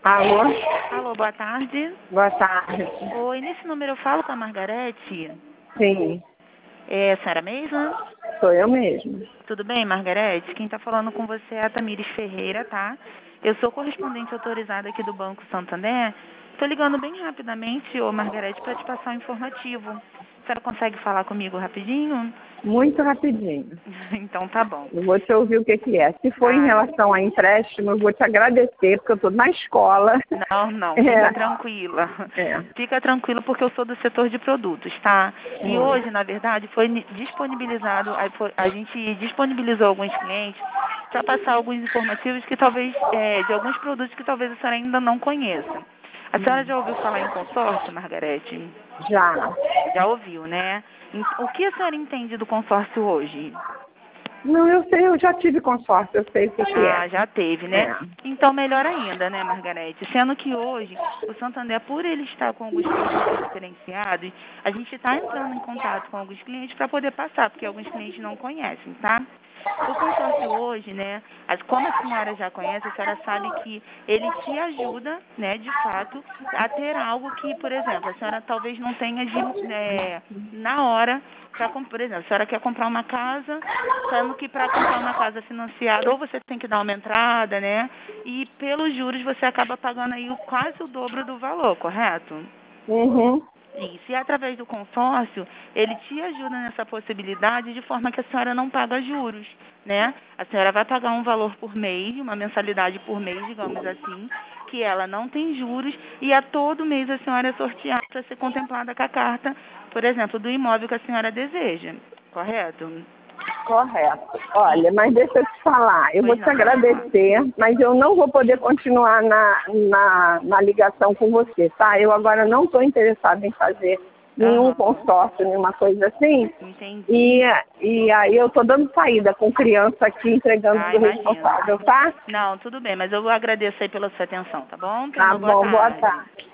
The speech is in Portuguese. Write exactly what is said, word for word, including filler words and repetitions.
Alô? Alô, boa tarde. Boa tarde. Oi, nesse número eu falo com a Margarete? Sim, É a senhora mesma? sou eu mesma. Tudo bem, Margarete? Quem está falando com você é a Tamires Ferreira, tá? Eu sou correspondente autorizada aqui do Banco Santander. Estou ligando bem rapidamente, ô Margarete, para te passar um informativo. A senhora consegue falar comigo rapidinho? Muito rapidinho. Então tá bom. Eu vou te ouvir o que, que é. Se for em Ah, relação a empréstimo, eu vou te agradecer, porque eu estou na escola. não, não, É, fica tranquila. é. Fica tranquila porque eu sou do setor de produtos, tá? E Hum. hoje, na verdade, foi ni- disponibilizado, aí foi- a gente disponibilizou alguns clientes para passar alguns informativos que talvez, é, de alguns produtos que talvez a senhora ainda não conheça. A senhora já ouviu falar em consórcio, Margarete? Já. Já ouviu, né? Em- O que a senhora entende do consórcio hoje? Não, eu sei, eu já tive consórcio, eu sei o que, que é. Ah, já teve, né? É. Então, melhor ainda, né, Margarete? Sendo que hoje, o Santander, por ele estar com alguns produtos diferenciados, a gente está entrando em contato com alguns clientes para poder passar, porque alguns clientes não conhecem, tá? O consórcio hoje, né, as- como a senhora já conhece, a senhora sabe que ele te ajuda, né, de fato, a ter algo que, por exemplo, a senhora talvez não tenha de, é, na hora, pra, com- por exemplo, a senhora quer comprar uma casa, sendo que para comprar uma casa financiada, ou você tem que dar uma entrada, né, e pelos juros você acaba pagando aí o- quase o dobro do valor, correto? Uhum. Isso, e através do consórcio, ele te ajuda nessa possibilidade de forma que a senhora não paga juros, né? A senhora vai pagar um valor por mês, uma mensalidade por mês, digamos assim, que ela não tem juros e a todo mês a senhora é sorteada para ser contemplada com a carta, por exemplo, do imóvel que a senhora deseja, correto? Correto. Olha, mas deixa eu te falar, eu vou Pois te não, pode falar. agradecer, mas eu não vou poder continuar na, na, na ligação com você, tá? Eu agora não estou interessada em fazer nenhum Aham, consórcio, nenhuma coisa assim. entendi. E, e aí eu estou dando saída com criança aqui, entregando Ah, do imagino. responsável, tá? Não, tudo bem, mas eu agradeço aí pela sua atenção, tá bom? Tenha Tá uma boa bom, boa tarde. tarde.